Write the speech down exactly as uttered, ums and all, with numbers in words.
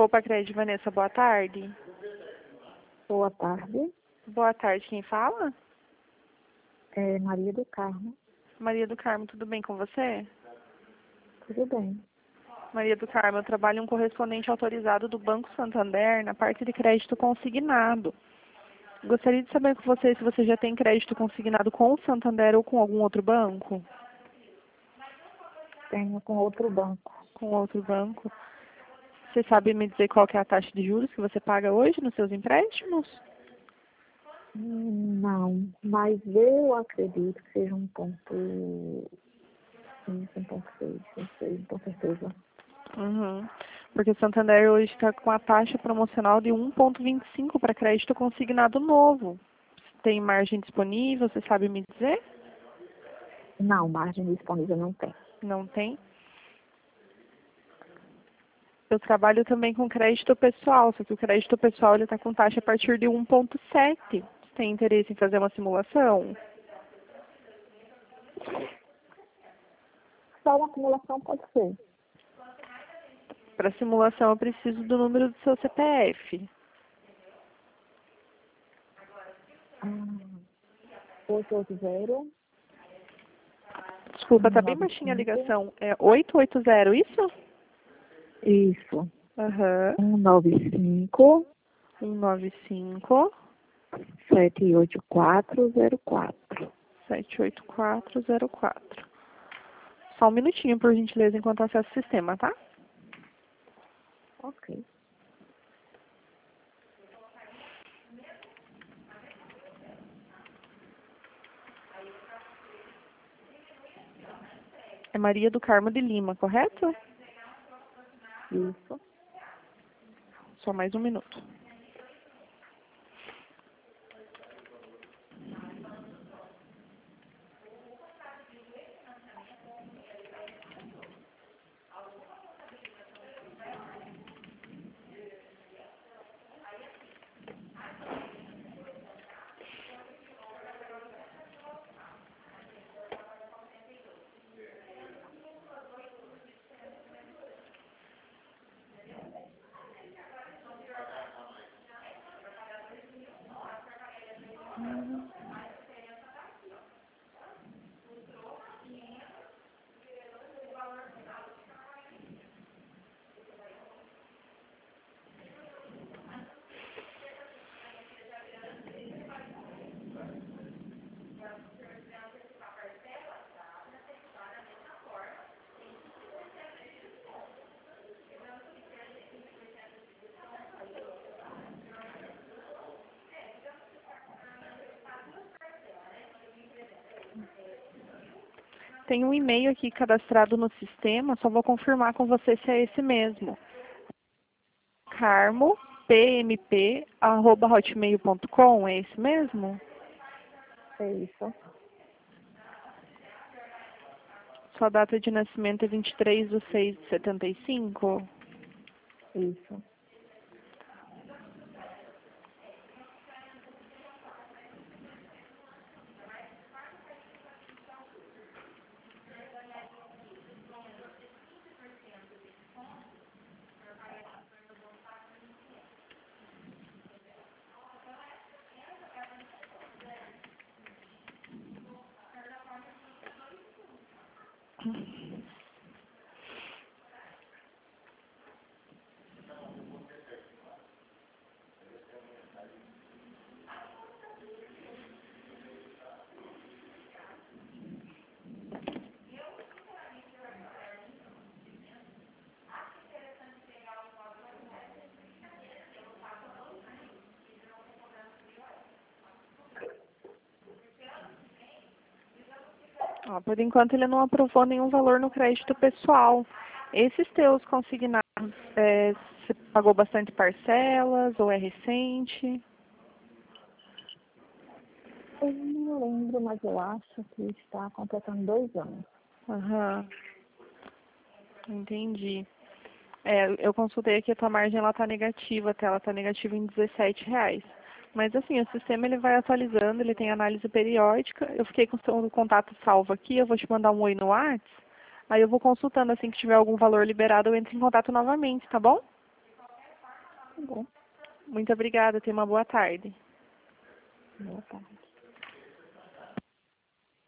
Poupa Crédito, Vanessa, boa tarde. Boa tarde. Boa tarde, quem fala? É Maria do Carmo. Maria do Carmo, tudo bem com você? Tudo bem. Maria do Carmo, eu trabalho em um correspondente autorizado do Banco Santander na parte de crédito consignado. Gostaria de saber com você se você já tem crédito consignado com o Santander ou com algum outro banco? Tenho com outro banco. Com outro banco. Você sabe me dizer qual que é a taxa de juros que você paga hoje nos seus empréstimos? Hum, Não, mas eu acredito que seja um ponto cinco, um ponto seis, não sei, com certeza. Uhum. Porque o Santander hoje está com a taxa promocional de um vírgula vinte e cinco para crédito consignado novo. Tem margem disponível, você sabe me dizer? Não, margem disponível não tem. Não tem? Eu trabalho também com crédito pessoal, só que o crédito pessoal ele está com taxa a partir de um vírgula sete. Você tem interesse em fazer uma simulação? Só uma acumulação pode ser. Para simulação eu preciso do número do seu C P F. Ah, oito oito zero, Desculpa, um tá bem nove baixinha a cinco. ligação. É oito oito zero, isso? Isso. Aham. um nove cinco, um nove cinco, sete oito quatro zero quatro. sete oito quatro zero quatro. Só um minutinho, por gentileza, enquanto eu acesso o sistema, tá? Ok. É Maria do Carmo de Lima, correto? Isso. Só mais um minuto. Tem um e-mail aqui cadastrado no sistema, só vou confirmar com você se é esse mesmo. carmo p m p arroba hotmail ponto com, é esse mesmo? É isso. Sua data de nascimento é vinte e três de seis de setenta e cinco? Isso. Ó, por enquanto ele não aprovou nenhum valor no crédito pessoal. Esses teus consignados, é, você pagou bastante parcelas ou é recente? Eu não lembro, mas eu acho que está completando dois anos. Aham, entendi. É, eu consultei aqui, a tua margem ela tá negativa, até ela tá negativa em dezessete reais. Mas assim, o sistema ele vai atualizando, ele tem análise periódica. Eu fiquei com o seu contato salvo aqui, eu vou te mandar um oi no WhatsApp. Aí eu vou consultando, assim que tiver algum valor liberado, eu entro em contato novamente, tá bom? bom. Muito obrigada, tenha uma boa tarde. Boa tarde.